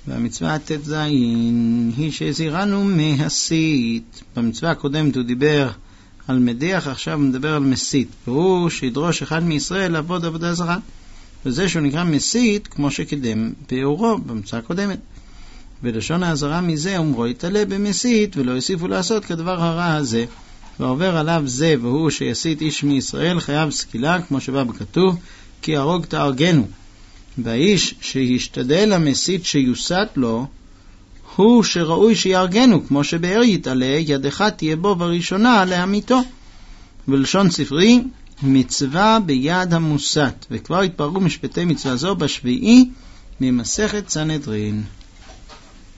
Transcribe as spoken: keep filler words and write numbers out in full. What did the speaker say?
והמצווה תז היא שהזהירנו מהסית. במצווה הקודמת הוא דיבר על מדיח, עכשיו הוא מדבר על מסית, והוא שידרוש אחד מישראל לעבוד עבודה זרה, וזה שהוא נקרא מסית כמו שקדם באורו במצווה הקודמת. ולשון העזרה מזה אומרו יתעלה במסית ולא יוסיפו לעשות כדבר הרע הזה, ועובר עליו זה והוא שיסית איש מישראל חייב סקילה, כמו שבא בכתוב כי הרוג תארגנו. והאיש שישתדל המסית שיוסת לו הוא שראוי שיארגנו, כמו שבאר יתעלה ידך תהיה בו בראשונה להמיתו. ולשון ספרי מצווה ביד המוסת, וכבר התפרעו משפטי מצווה זו בשביעי ממסכת סנהדרין.